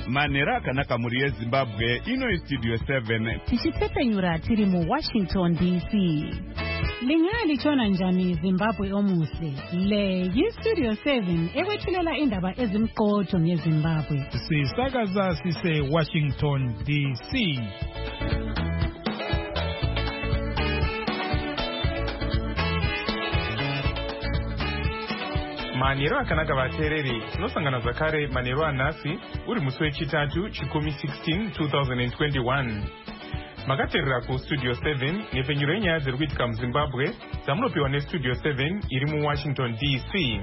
Manhero akanaka muri yeZimbabwe, ino Studio 7. Tichitsepenyura tiri mu Washington DC. Lingali chona njani Zimbabwe omuhle. Le Studio 7 ekwethulela indaba ezimqotho ngeZimbabwe. Sisakaza sise Washington DC. Manhero akanaka vateereri, tinosangana zvakare manhero anhasi uri musi wechitatu chikumi 16 2021. Makateerera kuStudio 7 nepfenyuro yenyaya dziri kuitika muZimbabwe dzamunopiwa neStudio 7 iri muWashington DC.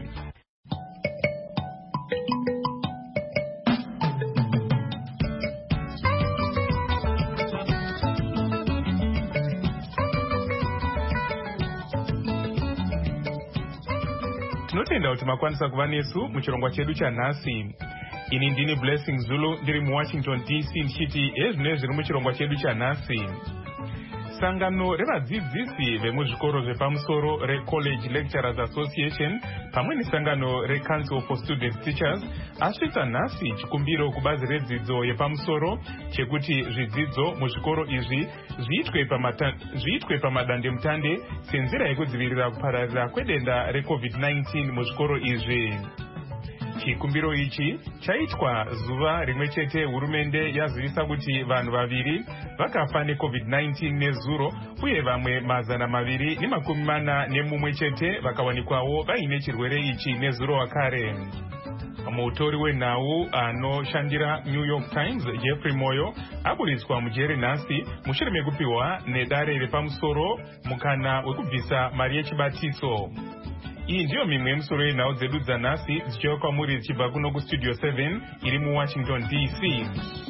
Tinotenda kuti makwanisa kuva nesu muchirongwa chedu chanhasi. Ini ndini Blessing Zulu ndiri muWashington DC ndichiti ezvino zviri muchirongwa chedu chanhasi. Sangano revadzidzisi vemuzvikoro zvepamusoro reCollege Lecturers Association pamwe nesangano reCouncil for Student Teachers asvitsa nhasi chikumbiro kubazi redzidzo yepamusoro chekuti zvidzidzo muzvikoro izvi zviitwe pamadandemutande senzira yekudzivirira kupararira kwedenda reCovid-19 muzvikoro izvi. Chikumbiro ichi chaitwa zuva rimwe chete hurumende yazivisa kuti vanhu vaviri vakafa neCovid-19 nezuro uye vamwe 241 chete vakawanikwawo vaine chirwere ichi nezuro wakare. Mutori wenhau anoshandira New York Times Jeffrey Moyo aburitswa mujeri nhasi mushure mekupiwa nedare repamusoro mukana wekubvisa mari yechibatiso. Iyi ndiyo mimwe yemusoro yenhau dzedu dzanhasi dzichiuya kwamuri dzichibva kuno kuStudio 7 iri muWashington DC.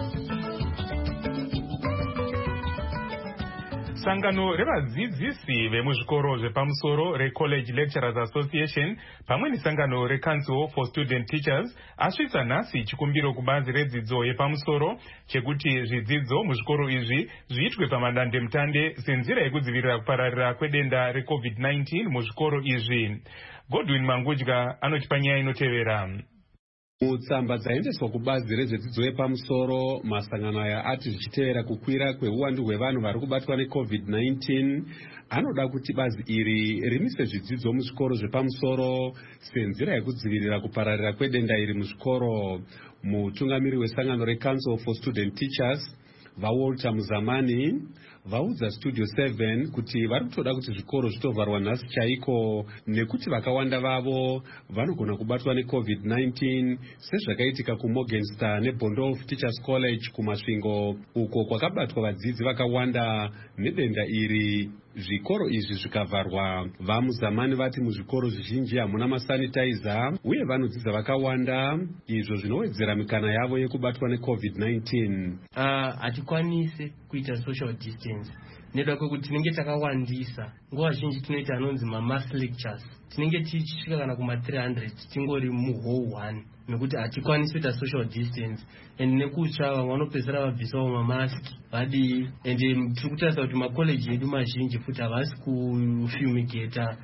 Sangano revadzidzisi vemuzvikoro zvepamusoro reCollege Lecturers Association pamwe nesangano reCouncil for Student Teachers asvitsa nhasi chikumbiro kubazi redzidzo yepamusoro chekuti zvidzidzo muzvikoro izvi zviitwe pamadandemutande senzira yekudzivirira kupararira kwedenda reCovid-19 muzvikoro izvi. Godwin Mangudya anotipa nyaya inotevera. Mutsamba dzaendeswa kubazi rezvedzidzo yepamusoro, masangano aya ati zvichiteera kukwira kweuwandu hwevanhu vari kubatwa neCovid-19 anoda kuti bazi iri rimise zvidzidzo muzvikoro zvepamusoro senzira yekudzivirira kupararira kwedenda iri muzvikoro. Mutungamiri wesangano reCouncil for Student Teachers vaWalter Muzamani vaudza Studio 7 kuti vari kutoda kuti zvikoro zvitovharwa nhasi chaiko nekuti vakawanda vavo vanogona kubatwa neCovid-19 sezvakaitika kuMorgenster neBondolf Teachers College kumasvingo uko kwakabatwa vadzidzi vakawanda nedenda iri. Zvikoro izvi zvikavharwa, vaMuzamani vati muzvikoro zvizhinji hamuna masanitizer uye vanodzidza vakawanda, izvo zvinowedzera mikana yavo yekubatwa neCovid-19. Hatikwanise kuita social distance neda kwekuti tinenge takawandisa. Nguva zhinji tinoita anonzi mass lectures, tinenge tichisvika kana kuma 300 tingori muhall 1 nekuti hatikwanisi kuita social distance and nekutsva vamwe vanopedzera vabvisawo mamaski vadii and tiri kutarisa kuti makoleji edu mazhinji futi havasi kufumigata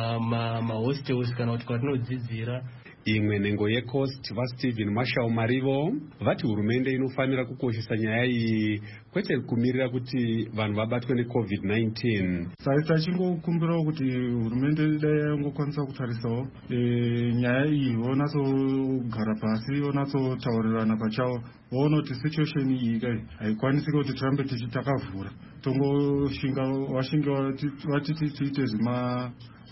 mahostels kana kuti kwatinodzidzira. Imwe nhengo yeCoast vaStephen Marshall Marivo vati hurumende inofanira kukoshesa nyaya iyi kwete kumirira kuti vanhu vabatwe neCovid-19. Saka chingokumbirawo kuti hurumende dai yangokwanisa kutarisawo nyaya iyi, vonatsogara pasi, vonatsotaurirana pachavo, voona kuti situation iyi kai haikwanisi kuti tirambe takavhura tongoshinga vati tiite zvima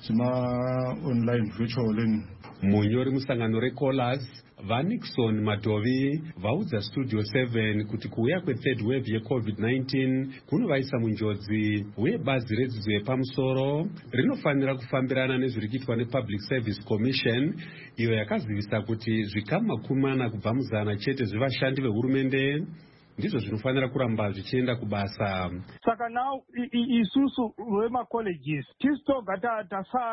online virtual learning. Munyori musangano reCollers vaNixon Madovi vaudza Studio 7 kuti kuuya kwethird wave yeCovid-19 kunovaisa munjodzi uye bazi redzidzo yepamusoro rinofanira kufambirana nezviri kuitwa nePublic Service Commission iyo yakazivisa kuti zvikamu 40 kubva muzana chete zvevashandi vehurumende ndizvo zvinofanira kuramba zvichienda kubasa. Saka now isusu vemacolleges tisitoga tasara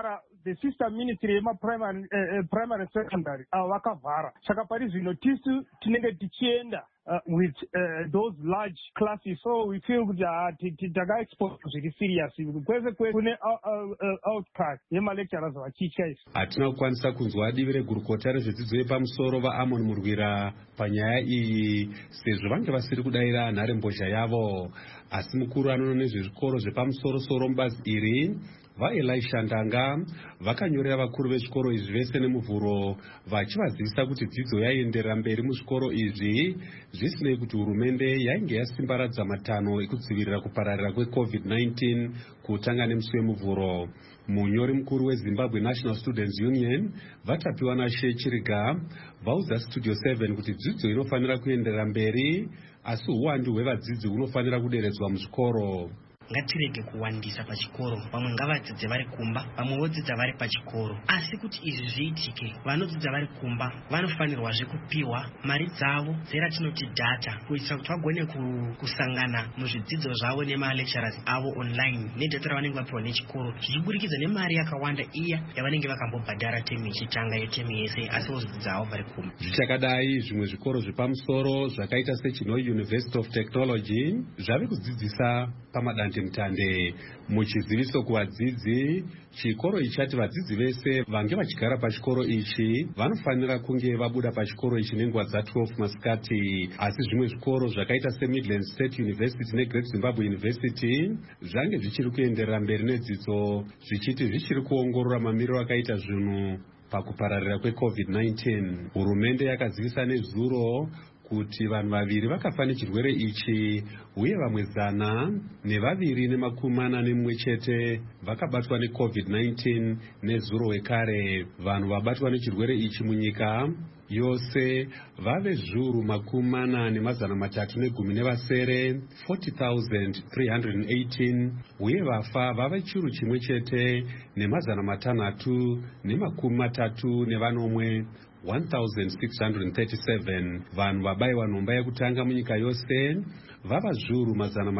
the sister ministry primary secondary vakavhara saka pari zvino tisu tinenge tichienda with those large classes, so we feel that taka expose zviri serious kwese kune outcast yemalecturers vachicha izvi. Hatina kukwanisa kunzwa divi regurukota rezvedzidzo yepamusoro vaAmon Murwira panyaya iyi sezvo vange vasiri kudayira nharembozha yavo, asi mukuru anoona nezvezvikoro zvepamusoro-soro mubazi iri vaElisha Ndanga vakanyorera vakuru vezvikoro izvi vese nemuvhuro vachivazivisa kuti dzidzo yaienderera mberi muzvikoro izvi zvisinei kuti hurumende yainge yasimbaradza matanho ekudzivirira kupararira kweCovid-19 kutanga nemusi wemuvhuro. Munyori mukuru weZimbabwe National Students Union Vatapiwa naShe Chiriga vaudza Studio 7 kuti dzidzo inofanira kuenderera mberi asi uwandu hwevadzidzi hunofanira kuderedzwa muzvikoro. Ngatirege kuwandisa pachikoro, vamwe ngavadzidze vari kumba, vamwe vodzidza vari pachikoro. Asi kuti izvi zviitike, vanodzidza vari kumba vanofanirwazve kupiwa mari dzavo dzeratinoti data kuitira kuti vagone kusangana muzvidzidzo zvavo nemalecturers avo online nedata ravanenge vapiwa nechikoro, zvichiburikidza nemari yakawanda iya yavanenge vakambobhadhara temi ichitanga yetemi yese, asi vozodzidza avo vari kumba. Zvichakadai, zvimwe zvikoro zvepamusoro zvakaita seChinoi University of Technology zvave kudzidzisa pamadande mutande. Muchiziviso kuvadzidzi, chikoro ichati vadzidzi vese vange vachigara pachikoro ichi vanofanira kunge vabuda pachikoro ichi nenguva dza12 masikati. Asi zvimwe zvikoro zvakaita seMidland State University neGreat Zimbabwe University zvange zvichiri kuenderera mberi nedzidzo zvichiti zvichiri kuongorora mamiriro akaita zvinhu pakupararira kweCovid-19. Hurumende yakazivisa nezuro kuti vanhu vaviri vakafa nechirwere ichi uye vamwe 141 chete vakabatwa neCovid-19 nezuro wekare. Vanhu vabatwa nechirwere ichi munyika yose vave zviuru 4,310 40,318 uye vafa vave chiuru chimwe chete ne630 1637. Vanhu vabayiwa nhomba yekutanga munyika yose vava zviuru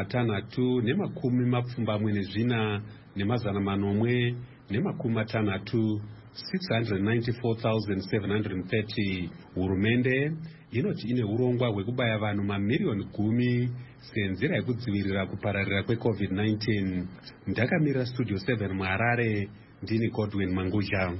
624 694,730. Hurumende inoti ine urongwa hwekubaya vanhu mamiriyoni 10 senzira yekudzivirira kupararira kweCovid-19. Ndakamirira Studio 7 muHarare, ndini Godwin Manguja.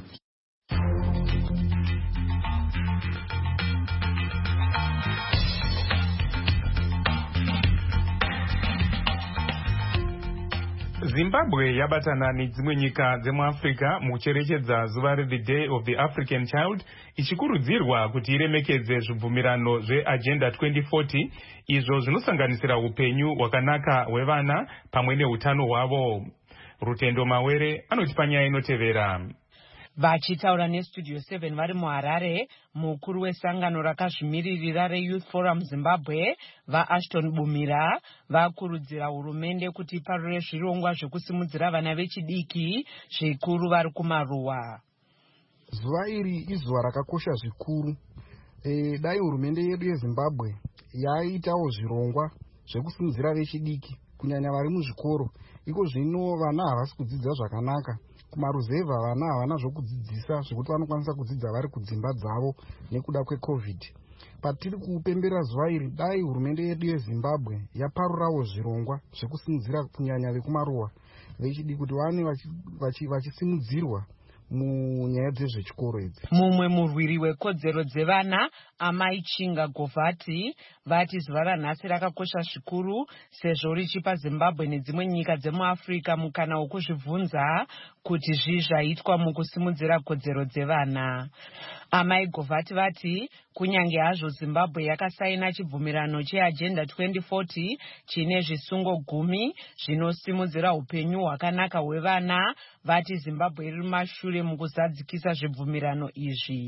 Zimbabwe yabatana nedzimwe nyika dzemuAfrica mukucherechedza zuva reThe Day of the African Child, ichikurudzirwa kuti iremekedze zvibvumirano zveAgenda 2040 izvo zvinosanganisira upenyu hwakanaka hwevana pamwe neutano hwavo. Rutendo Mawere anotipa nyaya inotevera. Vachitaura neStudio 7 vari muHarare, mukuru wesangano rakazvimiririra reYouth Forum Zimbabwe vaAshton Bumira vakurudzira hurumende kuti iparure zvirongwa zvekusimudzira vana vechidiki zvikuru vari kumaruwa. Zuva iri izuva rakakosha zvikuru. Dai hurumende yedu yeZimbabwe yaitawo zvirongwa zvekusimudzira vechidiki kunyanya vari muzvikoro. Iko zvino vana havasi kudzidza zvakanaka. Kumaruzevha vana havana zvokudzidzisa zvekuti vanokwanisa kudzidza vari kudzimba dzavo nekuda kweCovid. Patiri kupembera zuva iri, dai hurumende yedu yeZimbabwe yaparurawo zvirongwa zvekusimudzira kunyanya vekumaruwa vechidiki kuti vane vachisimudzirwa munyaya dzezvechikoro idzi. Mumwe murwiri wekodzero dzevana Amai Chinga Govati vati zuva ranhasi rakakosha zvikuru sezvo richipa Zimbabwe nedzimwe nyika dzemuAfrica mukana wokuzvibvunza kuti zvii zvaitwa mukusimudzira kodzero dzevana. Amai Govati vati kunyange hazvo Zimbabwe yakasaina chibvumirano cheAgenda 2040 chine zvisungo 10 zvinosimudzira upenyu hwakanaka hwevana, vati Zimbabwe iri mumashure mukuzadzikisa zvibvumirano izvi.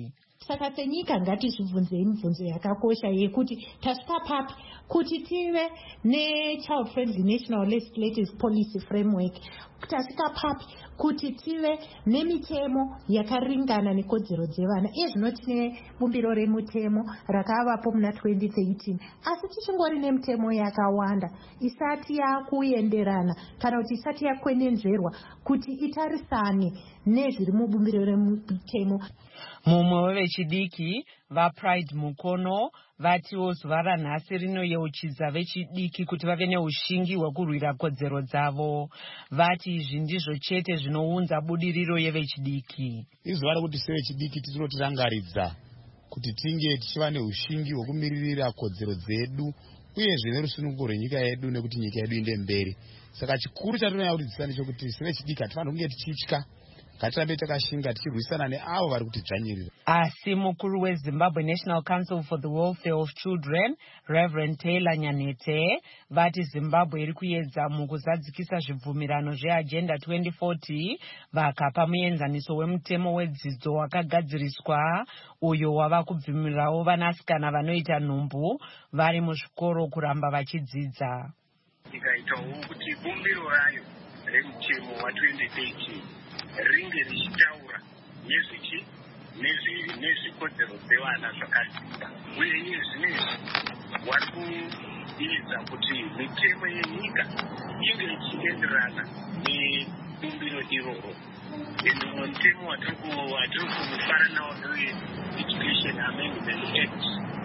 saka senyika ngatizvibvunzei mibvunzo yakakosha yekuti tasvika papi kuti tive nechild friendly national legislative policy framework, tasvika papi kuti tive nemitemo yakaringana nekodzero dzevana. Iye zvino tine bumbiro remutemo rakavapo muna 2013, asi tichingori nemitemo yakawanda isati yakuenderana kana kuti isati yakwenenzverwa kuti itarisane nezviri mubumbiro remutemo. Mumwe wevechidiki vaPride Mukono vatiwo zuva ranhasi rinoyeuchidza vechidiki kuti vave neushingi hwekurwira kodzero dzavo. Vati izvi ndizvo chete zvinounza budiriro yevechidiki. Izuva rekuti sevechidiki tinotirangaridza kuti tinge tichiva neushingi hwekumiririra kodzero dzedu uyezve nerusununguko rwenyika yedu nekuti nyika yedu inde mberi. Saka chikuru chatinoda kudzidzisa ndechekuti sevechidiki hatifaniri kunge tichitya, ngatirambe takashinga tichirwisana neavo vari kutidzvanyirira. Asi mukuru weZimbabwe National Council for the Welfare of Children, Reverend Taylor Nyanete, vati Zimbabwe iri kuedza mukuzadzikisa zvibvumirano zveAgenda 2040 vakapa muenzaniso wemutemo wedzidzo wakagadziriswa uyo wava kubvumirawo vanasikana vanoita nhumbu vari muzvikoro kuramba vachidzidza. Ikaitawo kuti bumbiro rayo remutemo wa2013 ringe richitaura nezvikodzero dzevana zvakadzika, uye iye zvinezvi vari kuedza kuti mitemo yenyika inge ichienderana nebumbiro iroro. Mumwe mutemo watiri kufara nawo Education Amendment Act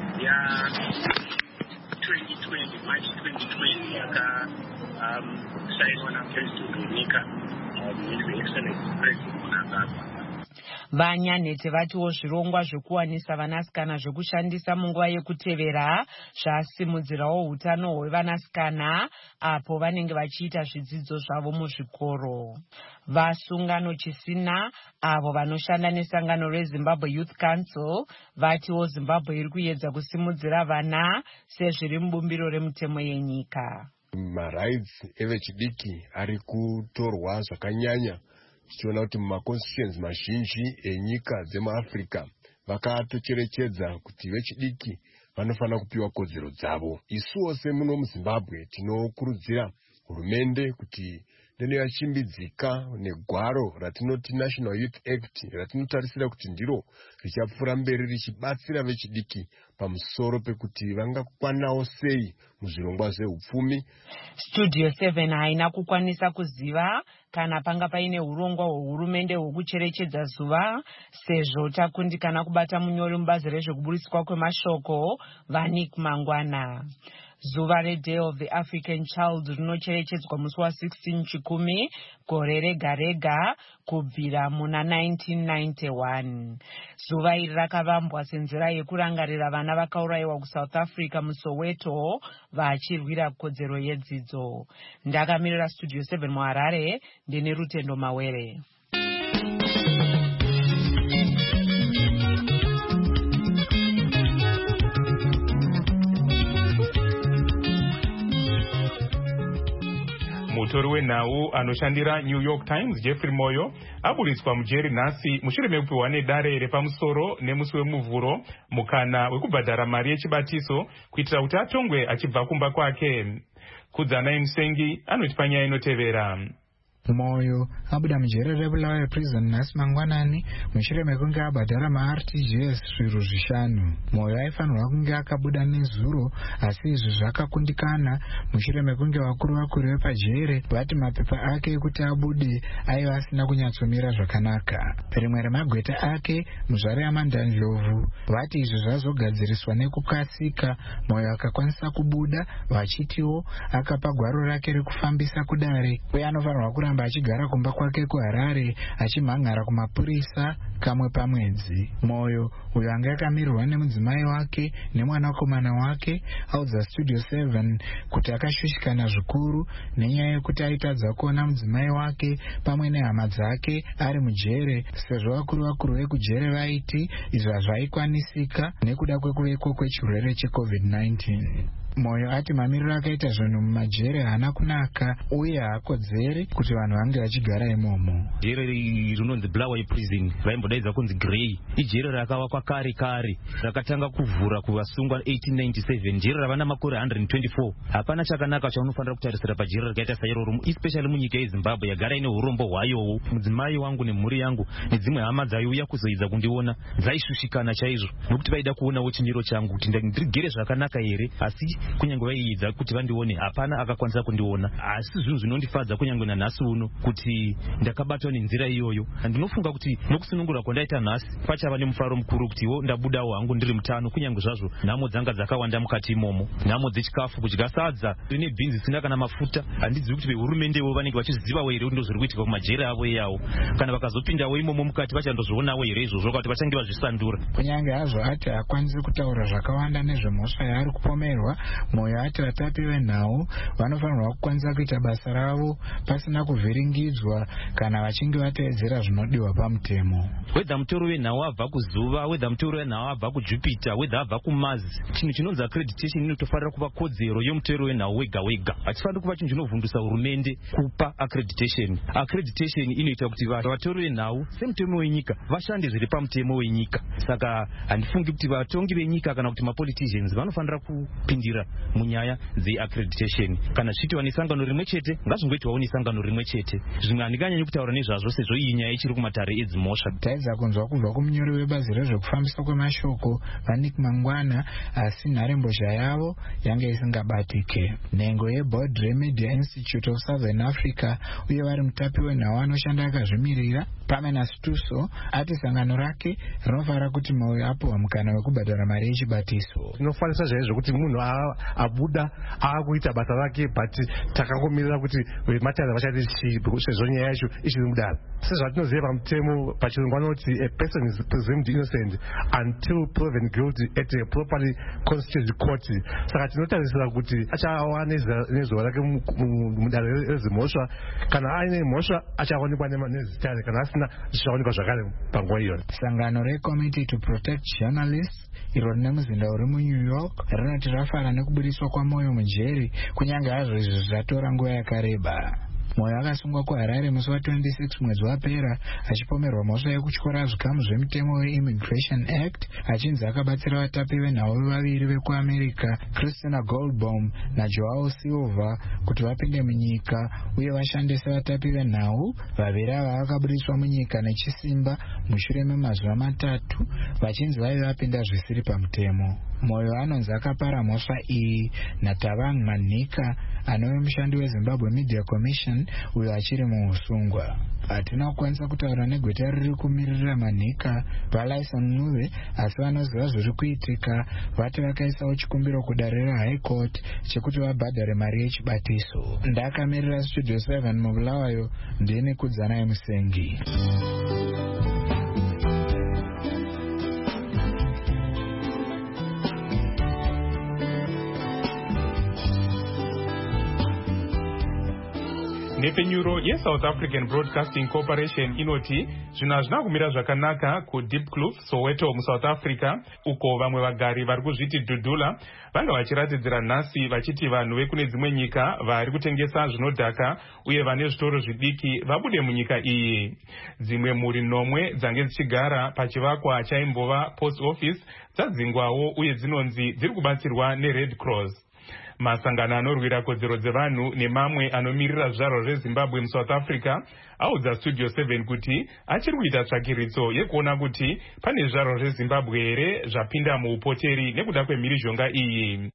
ya2020 March 2020 yakasainwa naPresident wenyika His Excellency President Mnangagwa. Vanyanete vatiwo zvirongwa zvekuwanisa vanasikana zvekushandisa munguva yekutevera zvasimudzirawo hutano hwevanasikana apo vanenge vachiita zvidzidzo zvavo muzvikoro. Vasungano Chisina avo vanoshanda nesangano reZimbabwe Youth Council vatiwo Zimbabwe iri kuedza kusimudzira vana sezviri mubumbiro remutemo yenyika. Marights evechidiki ari kutorwa zvakanyanya, tichiona kuti mumaconstitutions mazhinji enyika dzemuAfrica vakatocherechedza kuti vechidiki vanofanira kupiwa kodzero dzavo. Isuwo semuno muZimbabwe tinokurudzira hurumende kuti deno yachimbidzika negwaro ratinoti National Youth Act ratinotarisira kuti ndiro richapfuura mberi richibatsira vechidiki pamusoro pekuti vangakwanawo sei muzvirongwa zveupfumi. Studio 7 haina kukwanisa kuziva kana panga paine hurongwa hwehurumende hwekucherechedza zuva sezvo takundikana kubata munyori mubazi rezvekuburiswa kwemashoko Vanik Mangwana. Zuva reDay of the African Child rinocherechedzwa musi wa16 Chikumi gore rega rega kubvira muna 1991. Zuva iri rakavambwa senzira yekurangarira vana vakaurayiwa kuSouth Africa muSoweto vachirwira kodzero yedzidzo. Ndakamirira Studio 7 muHarare, ndine Rutendo Mawere. Mutori wenhau anoshandira New York Times Jeffrey Moyo aburitswa mujeri nhasi mushure mekupiwa nedare repamusoro nemusi wemuvhuro mukana wekubhadhara mari yechibatiso kuitira kuti atongwe achibva kumba kwake. Kudzana Musengi anoti panyaya inotevera. Moyo abuda mujeri reBulawayo prison nhasi mangwanani mushure mekunge abhadhara maRTGS zviro zvishanu. Moyo aifanirwa kunge akabuda nezuro, asi izvi zvakakundikana mushure mekunge vakuru vepajere vati mapepa ake ekuti abude aiva asina kunyatsomira zvakanaka. Rimwe remagweta ake muzvare yaMandandlovu vati izvi zvazogadziriswa nekukasika. Moyo akakwanisa kubuda vachitiwo akapa gwaro rake rekufambisa kudare, uye anofanirwa kuramba achigara kumba kwake kuHarare achimhan'ara kumapurisa kamwe pamwedzi. Moyo uyo anga akamirirwa nemudzimai wake nemwanakomana wake audza Studio 7 kuti akashushikana zvikuru nenyaya yekuti aitadza kuona mudzimai wake pamwe nehama dzake ari mujere, sezvo vakuru vekujere vaiti izvi hazvaikwanisika nekuda kwekuveko kwechirwere cheCovid-19. Moyo ati mamiriro akaita zvinhu mumajere haana kunaka uye haakodzeri kuti vanhu vange vachigara imomo. Jere rinonzi Bulawayo prison vaimbodaidza kunzi Grey ijere rakavakwa kare kare rakatanga kuvhura kuvasungwa 1897. Jere rava namakore 124. Hapana chakanaka chaunofanira kutarisira pajere rakaita sairoro, especially munyika yeZimbabwe yagara ine urombo hwayowo. Mudzimai wangu nemhuri yangu nedzimwe hama dzaiuya kuzoidza kundiona dzaishushikana chaizvo nokuti vaida kuonawo chinyiro changu kuti ndigere zvakanaka here, asi kunyange vaiidza kuti vandione hapana akakwanisa kundiona. Asi zvinhu zvinondifadza kunyange nanhasi uno kuti ndakabatwa nenzira iyoyo. Ndinofunga kuti nokusunungura kwandaita nhasi pachava nemufaro mukuru kutiwo ndabudawo hangu ndiri mutano, kunyange zvazvo nhamo dzanga dzakawanda mukati imomo, nhamo dzechikafu, kudya sadza rine bhinzi zisina kana mafuta. Handidzivi kuti vehurumendewo vanenge vachizivawo here kuti ndozviri kuitika kumajere avo iyawo, kana vakazopindawo imomo mukati vachandozvionawo here izvozvo kuti vachange vazvisandura. Kunyange hazvo ati hakwanisi kutaura zvakawanda nezvemhosva yaari kupomerwa, Moyo ati vatapi venhau vanofanirwa kukwanisa kuita basa ravo pasina kuvhiringidzwa kana vachinge vateedzera zvinodiwa pamutemo. Wedha mutoro wenhau abva kuzuva, wedha mutoro wenhau abva kuJupiter, wedha abva kuMars, chinhu chinonzi accreditation inotofanira kuva kodzero yomutoro wenhau wega wega. Hatifaniri kuva chinhu chinovhundutsa hurumende kupa accreditation. Accreditation inoita kuti vatori venhau semutemo wenyika vashande zviri pamutemo wenyika. Saka handifungi kuti vatongi venyika kana kuti mapoliticians vanofanira kupindira munyaya dzeaccreditation. Kana zvichiitwa nesangano rimwe chete ngazvingoitwawo nesangano rimwe chete. Zvimwe handinganyanyi kutaura nezvazvo sezvo iyi nyaya ichiri kumatare edzimhosva. Taedza kunzwa kubva kumunyori webazi rezvekufambiswa kwemashoko vaNick Mangwana, asi nharembozha yavo yange isingabatike. Nhengo yeBaudry Media Institute of Southern Africa uye vari mutapi wenhau anoshanda akazvimirira Pamela Stuso ati sangano rake rinofanira kuti Moyo apuwa mukana wekubhadhara mari yechibatiso. Inofanisa zvaizvo kuti munhu abuda akuita basa rake, but takangomirira kuti matara vachati sezvo nyaya yacho ichiri mudaro. Sezvatinoziva pamutemo pachirungu vanoti a person is presumed innocent until proven guilty at a properly constituted court. Saka tinotarisira kuti achawa nezuva rake mudaro rezimhosva. Kana aine mhosva achawanikwa nezitare, kana asina zvichawanikwa zvakare panguva iyoyo. Sangano reCommittee to Protect Journalists iro rine muzinda uri muNew York rinoti rafara nekubudiswa kwaMoyo mujeri kunyange hazvo izvi zvatora nguva yakareba. Moyo akasungwa kuHarare musi wa26 mwezi wapera achipomerwa mhosva yekutyora zvikamu zvemutemo weImmigration Act achinzi akabatsira vatapi venhau vaviri vekuAmerica Christina Goldbaum naJoao Silva kuti vapinde munyika uye vashande sevatapi venhau. Vaviri ava vakabudiswa munyika nechisimba mushure memazuva 3 vachinzi vaive vapinda zvisiri pamutemo. Moyo anonzi akapara mhosva iyi naTavang Manika anove mushandi weZimbabwe Media Commission uyo achiri muusungwa. Hatina kukwanisa kutaura negweta riri kumirira Manika Valaison Nuve, asi vanoziva zviri kuitika vati vakaisawo chikumbiro kudare reHigh Court chekuti vabhadhare mari yechibatiso. Ndakamirira Studio 7 muBulawayo, ndini Kudzanai Musengi. Nepenyuro yeSouth African Broadcasting Corporation inoti zvinhu hazvina kumira zvakanaka kuDeepkloof Soweto muSouth Africa, uko vamwe vagari vari kuzviti dhudhula vanga vachiratidzira nhasi vachiti vanhu vekune dzimwe nyika vari kutengesa zvinodhaka uye vane zvitoro zvidiki vabude munyika iyi. Dzimwe mhuri 9 dzange dzichigara pachivakwa chaimbova post office dzadzingwawo uye dzinonzi dziri kubatsirwa neRed Cross. Masangano anorwira kodzero dzevanhu nemamwe anomirira zvaro zveZimbabwe muSouth Africa audza Studio 7 kuti achiri kuita tsvakiritso yekuona kuti pane zvaro zveZimbabwe here zvapinda muupoteri nekuda kwemhirizhonga iyi.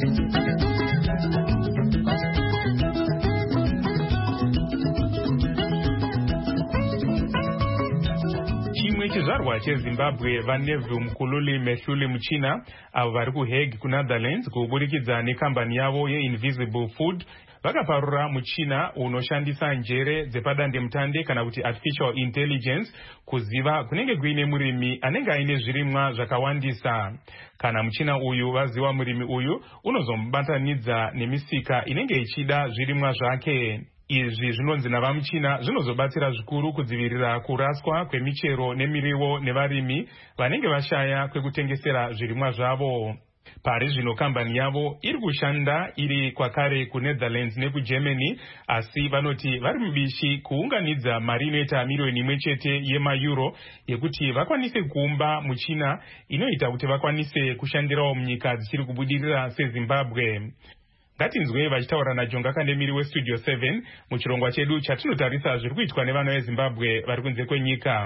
Chizvarwa cheZimbabwe vaNeville Mkhululi Mehluli Muchina avo vari kuHague kuNetherlands kuburikidza nekambani yavo yeInvisible Food vakaparura muchina unoshandisa njere dzepadandemutande kana kuti artificial intelligence kuziva kunenge kuine murimi anenge aine zvirimwa zvakawandisa. Kana muchina uyu vaziva murimi uyu unozomubatanidza nemisika inenge ichida zvirimwa zvake. Izvi zvinonzi navamuchina zvinozobatsira zvikuru kudzivirira kuraswa kwemichero nemiriwo nevarimi vanenge vashaya kwekutengesera zvirimwa zvavo. Pari zvino kambani yavo iri kushanda iri kwakare kuNetherlands nekuGermany, asi vanoti vari mubishi kuunganidza mari inoita milioni 1 yemaeuro yekuti vakwanise kuumba muchina inoita kuti vakwanise kushandirawo munyika dzichiri kubudirira seZimbabwe. Ngatinzwe vachitaura naJonga Kandemiri weStudio 7 muchirongwa chedu chatinotarisa zviri kuitwa nevana veZimbabwe vari kunze kwenyika.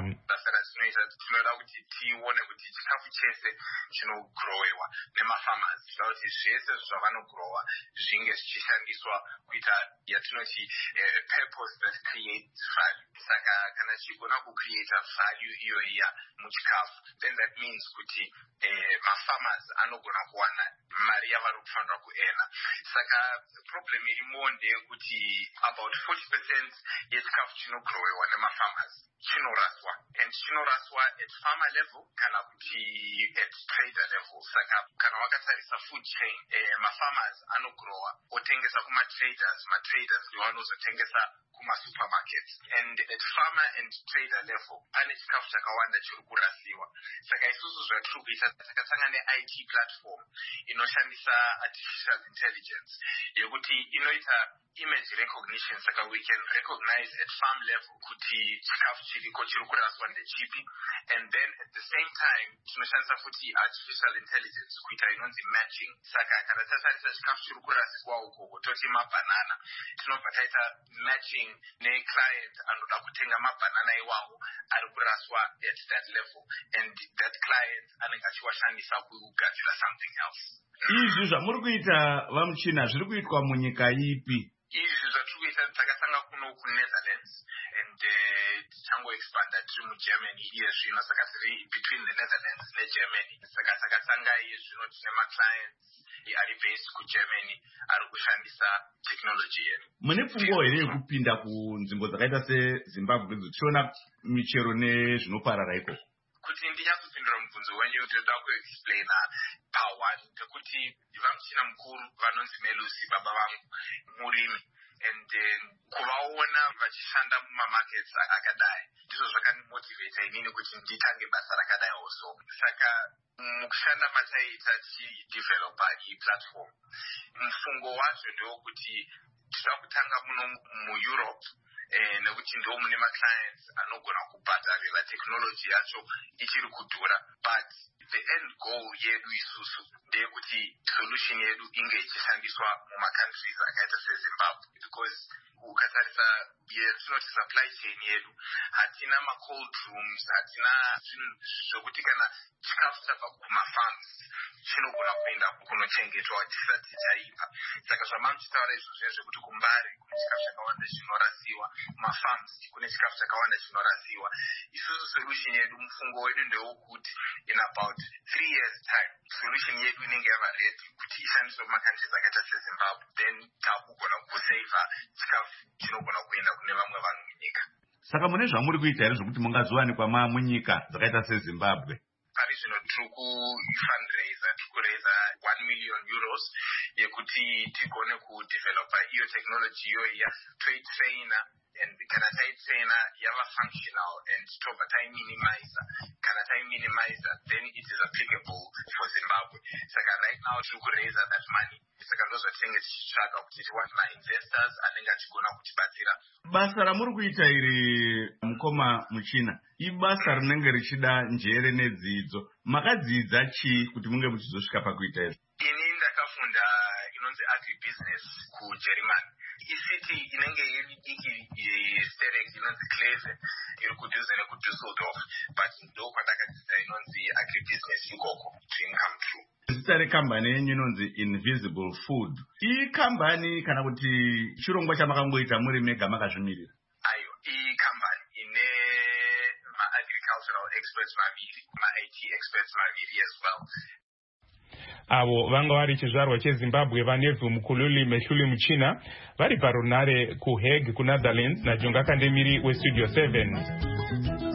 Chese chinogrowewa nemafarmers kuti zvese zvavanogrowa zvinge zvichishandiswa kuita yatinoti purpose that creates value. Saka kana chigona kucreata value iyoyiya muchikafu, then that means kuti mafarmers anogona kuwana mari yavari kufanira kuena. Saka problem irimo ndeyekuti about 40% yechikafu chinogrowewa nemafarmers chinoraswa, and chinoraswa at farmer level kana kuti at trader level. Saka kana wakatarisa food chain, mafarmers anogrowa otengesa kumatraders, matraders ndiwo vanozotengesa kumasupermarkets, and at farmer and trader level pane chikafu chakawanda chiri kurasiwa. Saka isusu zvatiri kuita takasangana neIT platform inoshandisa artificial intelligence yekuti inoita image recognition. Saka we can recognize at farm level kuti chikafu chiriko chiri kuraswa ndechipi, and then at the same time tinoshandisa futi artificial intelligence kuita inonzi matching. Saka kana tatarisa chikafu chiri kuraswa uko toti mabanana, tinobva taita matching neclient anoda kutenga mabanana iwawo ari kuraswa at that level, and that client anenge achiwashandisa kugadzira something else. Izvi zvamuri kuita vamuchina zviri kuitwa munyika ipi? Izvi zvatiri kuita takasanga kuno kuNetherlands, and tichangoexpanda tiri muGermany iye zvino. Saka tiri between the Netherlands neGermany. Saka takasanga iye zvino tine maclients ari based kuGermany ari kushandisa technology yedu. Mune pfungwa here yekupinda kunzvimbo dzakaita seZimbabwe tichiona michero nezvinoparara ikoko? Kuti ndinyatsopindura mubvunzo wenyu ndoda kuexplaina pa1 ndekuti vamuchina mukuru vanonzi Melusi baba vangu murimi, and kuvaona vachishanda mumamarkets akadai ndizvo zvakandimotivata inini kuti nditange basa rakadai also. Saka mukushanda mataita tichidevelopa iyi platform, mufungo wacho ndewokuti tinoda kutanga muno muEurope, nekuti ndo mune maclients anogona kubhadharira technology yacho ichiri kudhura, but the end goal yedu isusu ndeyekuti solution yedu inge ichishandiswa mumacountries akaita seZimbabwe, because ukatarisa yetinoti supply chain yedu hatina macold rooms, hatina zvinhu zvokuti kana chikafu chabva kumafarms chinogona kuenda kunochengetwa chisati chaibva. Saka zvamamuchitaura izvozvo zvekuti kumbari kune chikafu chakawanda chinorasiwa, mafarms kune chikafu chakawanda chinorasiwa. Isusu solution yedu, mufungo wedu ndewokuti in about 3 years time solution yedu inenge yava ready kuti ishandiswe mumakantries akaita seZimbabwe, then takugona kusavha chikafu chinogona kuenda kune vamwe vanhu munyika. Saka mune zvamuri kuita here zvokuti mungazowanikwa munyika dzakaita seZimbabwe? Pari zvino tiri kufundraiser, tiri kuraiza 1 million euros yekuti tigone kudevelopa iyo technology iyoyiya, toitraina, and kana taitraina yava functional and tobva taiminimizer. Kana taiminimizer, then it is applicable for Zimbabwe. Saka right now tiri kuraiza that money. Saka ndozvatinenge tichitsvaka kuti tiwane mainvestors anenge achigona kutibatsira. Basa ramuri kuita iri mukoma muchina ibasa rinenge richida njere nedzidzo. Makadzidza chii kuti munge muchizosvika pakuita izvi? Ini ndakafunda inonzi agribusiness kuGermany. Isiti inenge iri diki yesterek inonzi Kleve iri kudhuze nekuDusseldorf, but ndokwandakadzidza inonzi agribusiness ikoko, dream come true. Zita rekambani yenyu inonzi Invisible Food. Iyi kambani kana kuti chirongwa chamakangoita muri mega makazvimirira? Ayo, iyi kambani ine ma-agricultural experts maviri, ma-IT experts maviri as well. Avo vanga vari chizvarwa cheZimbabwe vaNeville Mukululi Mehluli Muchina vari parunare kuHague kuNetherlands naJonga Kandemiri weStudio 7.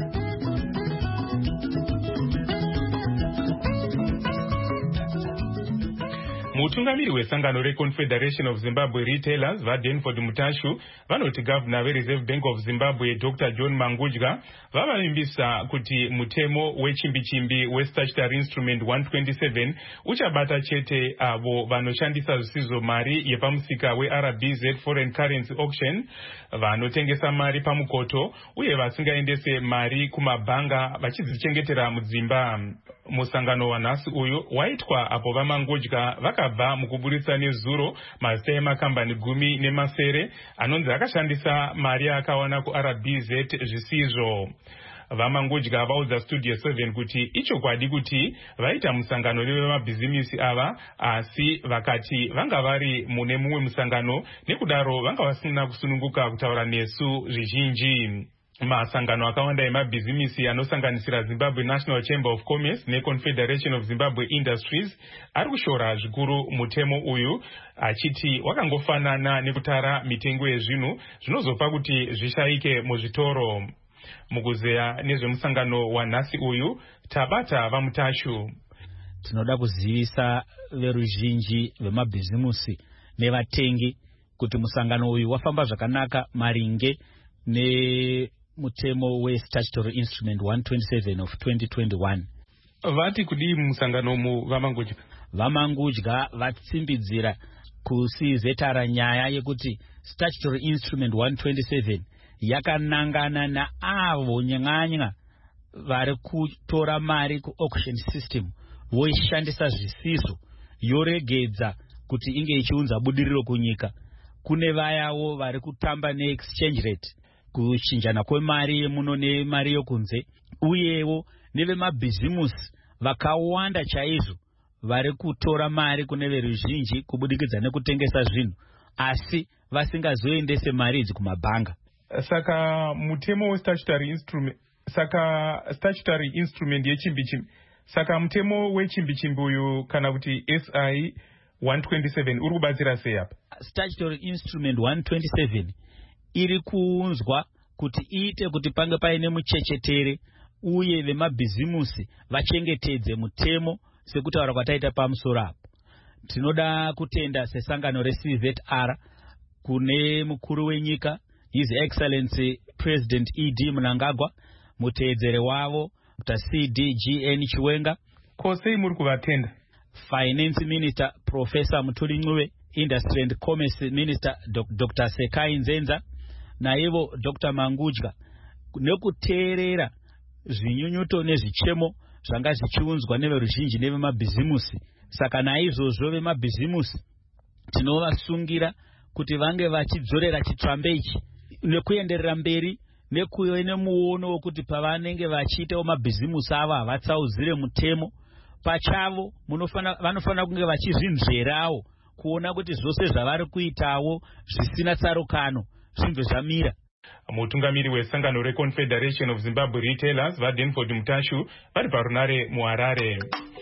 mutungamiri wesangano reconfederation of Zimbabwe retailers vaDenford Mutashu vanoti gavana vereserve bank of Zimbabwe Dr. John Mangudya vavavimbisa kuti mutemo wechimbichimbi westatutory instrument 127 uchabata chete avo vanoshandisa zvisizvo mari yepamusika weRBZ foreign currency auction, vanotengesa mari pamukoto uye vasingaendese mari kumabhanga vachidzichengetera mudzimba. Musangano wanhasi uyu waitwa apo vaMangudya vakabva mukuburitsa nezuro mazita emakambani 10 nemasere anonzi akashandisa mari akawana kuRBZ zvisizvo. VaMangudya vaudza Studio 7 kuti ichokwadi kuti vaita musangano nevemabhizimisi ava, asi vakati vanga vari mune mumwe musangano, nekudaro vanga vasina kusununguka kutaura nesu zvizhinji. Masangano akawanda emabhizimisi anosanganisira Zimbabwe National Chamber of Commerce neConfederation of Zimbabwe Industries ari kushora zvikuru mutemo uyu, achiti wakangofanana nekutara mitengo yezvinhu zvinozopa kuti zvishayike muzvitoro. Mukuzeya nezvemusangano wanhasi uyu tabata vaMutashu. Tinoda kuzivisa veruzhinji vemabhizimusi nevatengi kuti musangano uyu wafamba zvakanaka maringe nemutemo westatutory instrument 127 of 2021. Vati kudii musangano mu vaMangudya? VaMangudya vatsimbidzira kusizetara nyaya yekuti statutory instrument 127 yakanangana naavo nyang'anya vari kutora mari kuauction system voishandisa zvisizvo, yoregedza kuti inge ichiunza budiriro kunyika. Kune vayawo vari kutamba neexchange rate, kuchinjana kwemari yemuno nemari yokunze, uyewo nevemabhizimusi vakawanda chaizvo vari kutora mari kune veruzhinji kubudikidza nekutengesa zvinhu asi vasingazoendese mari idzi kumabhanga. Saka mutemo westatutory instrument, statutory instrument yechimbichimbi, saka mutemo wechimbichimbi uyu kana kuti SI 127 uri kubatsira sei apa? Statutory instrument 127 iri kuunzwa kuti iite kuti pange paine muchechetere uye vemabhizimusi vachengetedze mutemo sekutaura kwataita pamusoro apo. Tinoda kutenda sesangano reCZR kune mukuru wenyika His Excellency President E.D. Mnangagwa, muteedzere wavo Dr. C.D.G.N. Chiwenga. Kosei muri kuvatenda? Finance Minister Professor Mutuli Ncube, Industry and Commerce Minister Dr. Sekai Nzenza, naivo Dr. Mangudya, nekuteerera zvinyunyuto nezvichemo zvanga zvichiunzwa neveruzhinji nevemabhizimusi. Saka naizvozvo vemabhizimusi tinovasungira kuti vange vachidzorera chitsvambe ichi nekuenderera mberi nekuve nemuono wokuti pavanenge vachiitawo mabhizimusi avo havatsauzire mutemo pachavo, vanofanira kunge vachizvinzverawo kuona kuti zvose zvavari kuitawo zvisina tsarukano zvinge zvamira. Mutungamiri wesangano reConfederation of Zimbabwe Retailers vaDenford Mutashu vari parunare muHarare.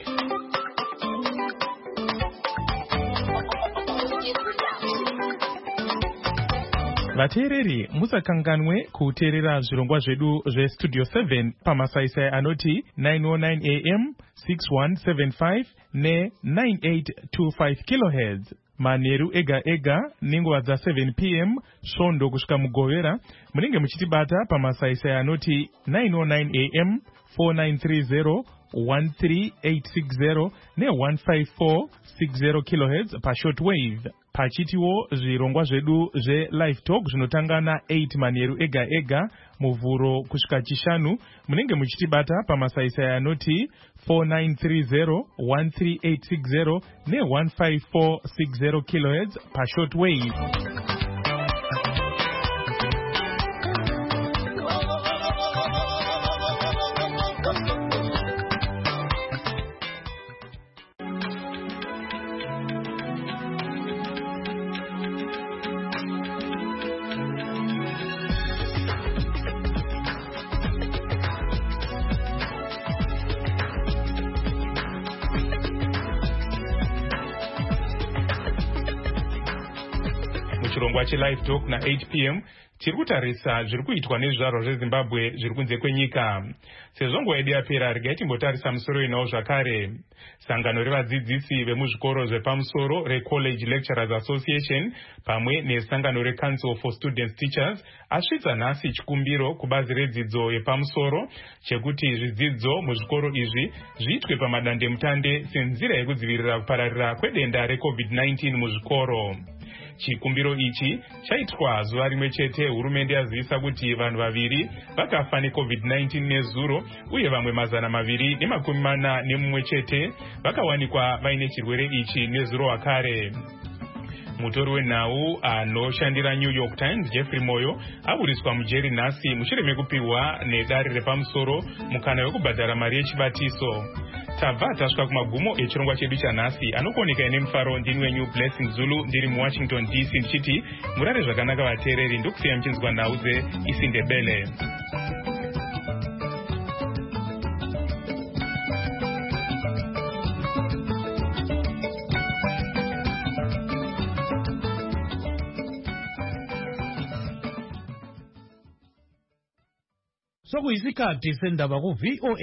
Vateereri, musakanganwe kuteerera zvirongwa zvedu zveStudio 7 pamasaisai anoti 909 AM, 6175 ne9825 kHz. Manheru ega ega nenguva dza7 PM svondo kusvika mugovera munenge muchitibata pamasaisai anoti 909 AM, 4930 13860 ne15460 kHz pashortwave. Pachitiwo zvirongwa zvedu zve-live talk zvinotanga na8 manheru ega ega muvhuro kusvika chishanu munenge muchitibata pamasaisai anoti 4930 13860 ne15460 kHz pashortwave. muchirongwa chelive talk na8 p.m. tiri kutarisa zviri kuitwa nezvizvarwa zvezimbabwe zviri kunze kwenyika. Sezvo nguva yedu yapera, regai timbotarisa musoro inawo zvakare. Sangano revadzidzisi vemuzvikoro zvepamusoro reCollege Lecturers Association pamwe nesangano reCouncil for Students Teachers asvitsa nhasi chikumbiro kubazi redzidzo yepamusoro chekuti zvidzidzo muzvikoro izvi zviitwe pamadandemutande senzira yekudzivirira kupararira kwedenda reCovid-19 muzvikoro. Chikumbiro ichi chaitwa zuva rimwe chete hurumende yazivisa kuti vanhu vaviri vakafa neCovid-19 nezuro, uye vamwe 241 chete vakawanikwa vaine chirwere ichi nezuro wakare. Mutori wenhau anoshandira New York Times Jeffrey Moyo aburiswa mujeri nhasi mushure mekupiwa nedare repamusoro mukana wekubhadhara mari yechibatiso. Tabva tasvika kumagumo echirongwa chedu chanhasi. Anokuoneka ine mufaro ndini wenyu Blessing Zulu ndiri muWashington DC ndichiti murare zvakanaka vateereri, ndokusiya muchinzwa nhau dzeIsindebele. Sokuyisikhathi sendaba ku VOA